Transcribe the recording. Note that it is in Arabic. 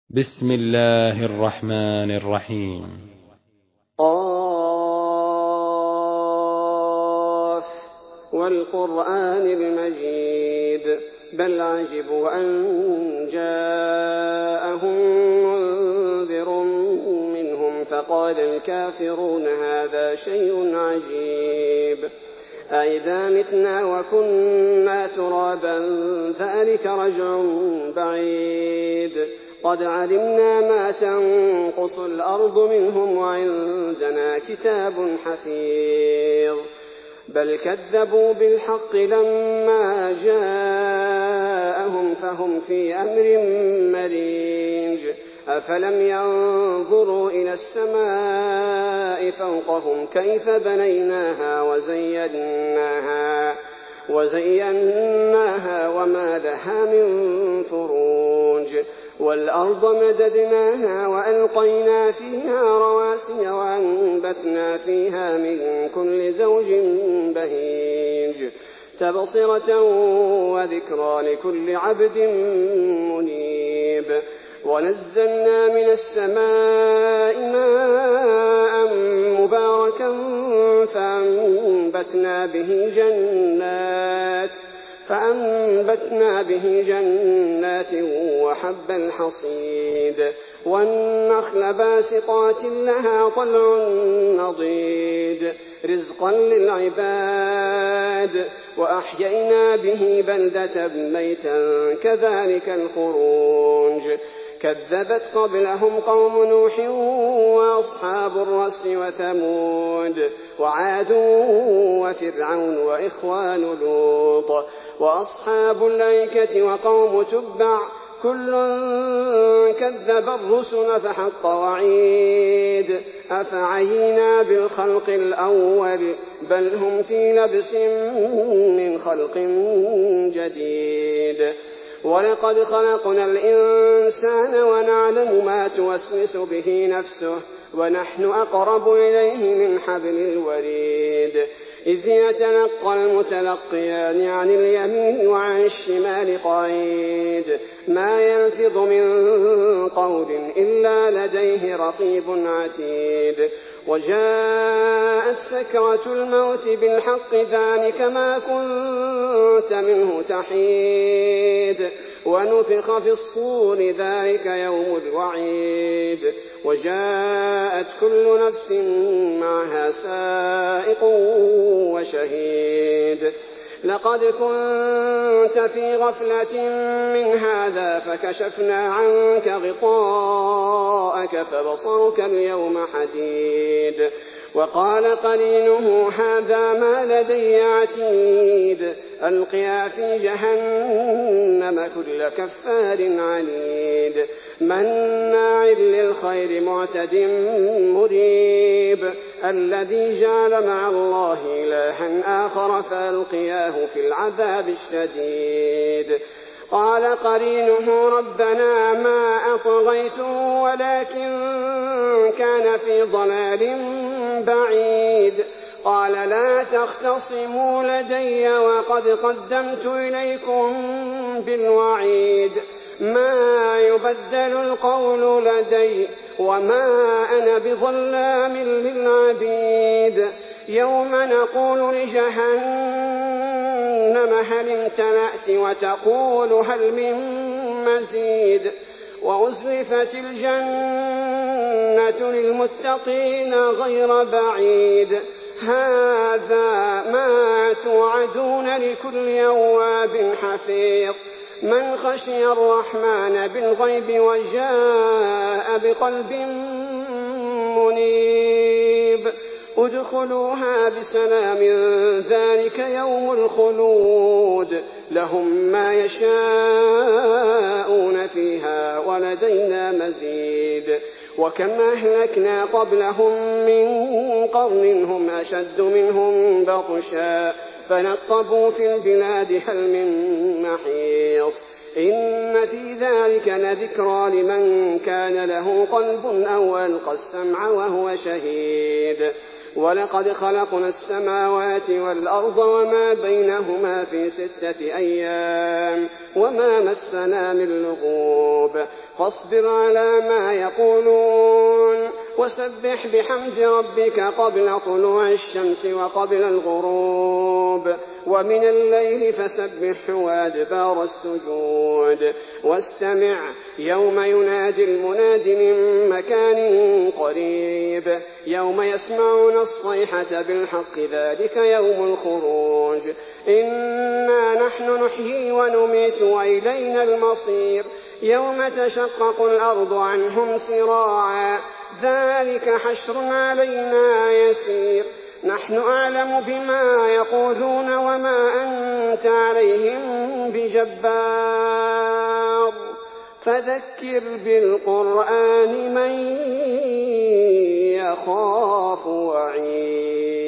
بسم الله الرحمن الرحيم. قاف والقرآن المجيد بل عجبوا أن جاءهم منذر منهم فقال الكافرون هذا شيء عجيب أئذا متنا وكنا ترابا ذلك رجع بعيد قد علمنا ما تنقص الأرض منهم وعندنا كتاب حفيظ بل كذبوا بالحق لما جاءهم فهم في أمر مريج أفلم ينظروا إلى السماء فوقهم كيف بنيناها وزيناها وما لها من فروج والأرض مددناها وألقينا فيها رواسي وأنبتنا فيها من كل زوج بهيج تبصرة وذكرى لكل عبد منيب ونزلنا من السماء ماء مباركا فأنبتنا به جنات وحب الحصيد والنخل باسقات لها طلع نضيد رزقا للعباد وأحيينا به بلدة ميتا كذلك الخروج كذبت قبلهم قوم نوح وأصحاب الرس وثمود وعاد وفرعون وإخوان لوط وأصحاب الأيكة وقوم تبع كل كذب الرسل فحق وعيد أفعينا بالخلق الأول بل هم في لبس من خلق جديد ولقد خلقنا الإنسان ونعلم ما توسوس به نفسه ونحن أقرب إليه من حبل الوريد إذ يتلقى المتلقيان عن اليمين وعن الشمال قعيد ما يلفظ من قول إلا لديه رقيب عتيد وجاءت سكرة الموت بالحق ذلك ما كنت منه تحيد ونفخ في الصور ذلك يوم الوعيد وجاءت كل نفس معها سائق وشهيد لقد كنت في غفلة من هذا فكشفنا عنك غطاءك فبصرك اليوم حديد وقال قرينه هذا ما لدي عتيد ألقيا في جهنم كل كفار عنيد مناع للخير معتد مريب الذي جعل مع الله إلها آخر فألقياه في العذاب الشديد قال قرينه ربنا ما أطغيته ولكن كان في ضلال بعيد قال لا تختصموا لدي وقد قدمت إليكم بالوعيد ما يبدل القول لدي وما أنا بظلام للعبيد يوم نقول لجهنم هل امتلأت وتقول هل من مزيد وأزلفت الجنة للمتقين غير بعيد هذا ما توعدون لكل أواب حفيظ من خشي الرحمن بالغيب وجاء بقلب منيب ادخلوها بسلام ذلك يوم الخلود لهم ما يشاءون فيها ولدينا مزيد وكم أهلكنا قبلهم من قرن هم أشد منهم بطشا فنقبوا في البلاد هل من محيص إن في ذلك لذكرى لمن كان له قلب أو ألقى السمع وهو شهيد ولقد خلقنا السماوات والأرض وما بينهما في 6 أيام وما مسنا من لغوب فاصبر على ما يقولون وسبح بحمد ربك قبل طلوع الشمس وقبل الغروب ومن الليل فسبح وادبار السجود واستمع يوم ينادي المناد من مكان قريب يوم يسمعون الصيحة بالحق ذلك يوم الخروج إنا نحن نحيي ونميت وإلينا المصير يوم تشقق الأرض عنهم سراعا ذلك حشر علينا يسير نحن أعلم بما يقولون وما أنت عليهم بجبار فذكر بالقرآن من يخاف وعيد.